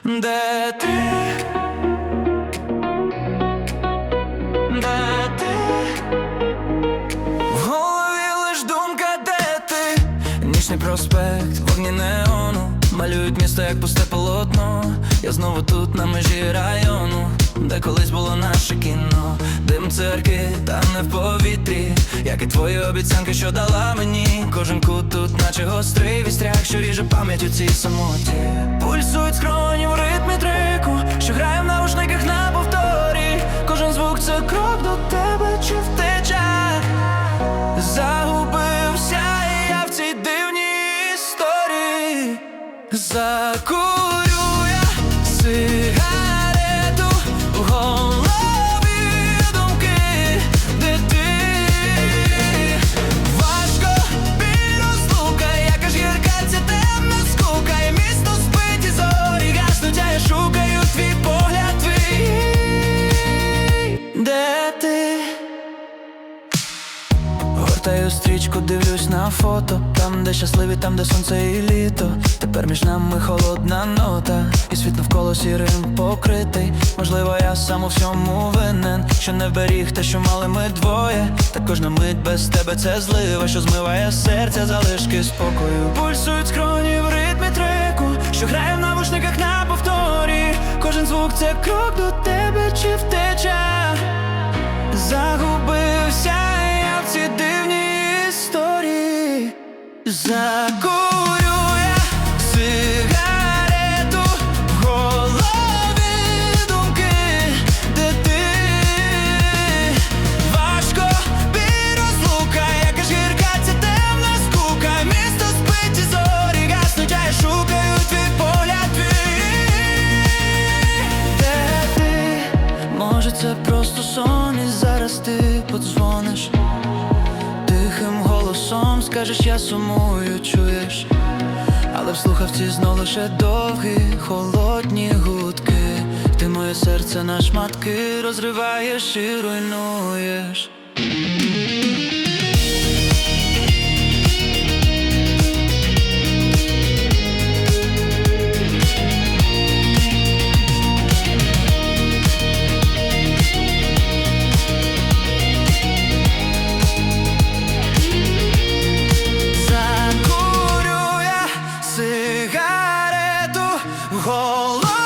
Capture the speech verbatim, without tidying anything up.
Де ти? Де ти? В голові лиш думка, де ти? Нічний проспект, вогні неону малюють місто, як пусте полотно. Я знову тут, на межі району, де колись було наше кіно. Дим церкви, там не в повітрі, як і твої обіцянки, що дала мені. Кожен кут тут, наче гострий вістряк, що ріже пам'ять у цій самоті. Пульсують скроні в ритмі треку, що грає в наушниках на повторі. Кожен звук — це крок до тебе чи втеча. Загубився я в цій дивній історії. Закурю я сигарету, в голові думки, де ти? Важко біль розлука, яка ж гірка ця темна скука. І місто спить, і зорі гаснуть, а я шукаю твій погляд, твій. Де ти? Гортаю стрічку, дивлюсь на фото, там, де щасливі, там, де сонце і літо. Тепер між нами холодна нота, і світ навколо сірим покритий. Можливо, я сам у всьому винен, що не вберіг те, що мали ми двоє. Та кожна мить без тебе — це злива, що змиває серця залишки спокою. Пульсують скроні в ритмі треку, що грає в навушниках на повторі. Кожен звук — це крок до тебе чи втеча. Загубився я в цій дивній історії. Закурю я сигарету, в голові думки, де ти? Важко біль розлука, яка ж гірка ця темна скука. Місто спить, і зорі гаснуть, а я шукаю твій погляд, твій. Де ти? Може, це просто сон, і зараз ти подзвониш. Тихим голосом скажеш: я сумую, чуєш? Але в слухавці знов лише довгі, холодні гудки. Ти моє серце на шматки розриваєш і руйнуєш. Сигарету, в голові